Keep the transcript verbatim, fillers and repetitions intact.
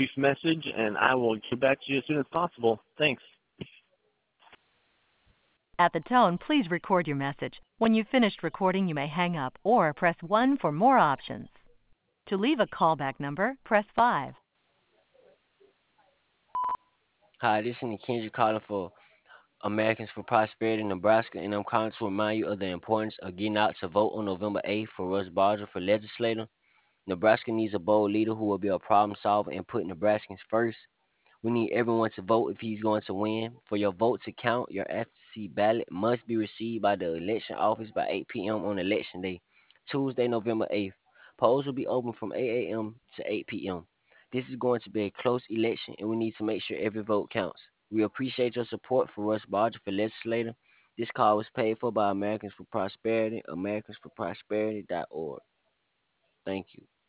brief message, and I will get back to you as soon as possible. Thanks. At the tone, please record your message. When you've finished recording, you may hang up or press one for more options. To leave a callback number, press five. Hi, this is Kendrick calling for Americans for Prosperity, Nebraska, and I'm calling to remind you of the importance of getting out to vote on November eighth for Russ Barger for legislator. Nebraska needs a bold leader who will be a problem solver and put Nebraskans first. We need everyone to vote if he's going to win. For your vote to count, your absentee ballot must be received by the election office by eight p.m. on election day, Tuesday, November eighth. Polls will be open from eight a.m. to eight p.m. This is going to be a close election, and we need to make sure every vote counts. We appreciate your support for Russ Barger for legislator. This call was paid for by Americans for Prosperity, americans for prosperity dot org. Thank you.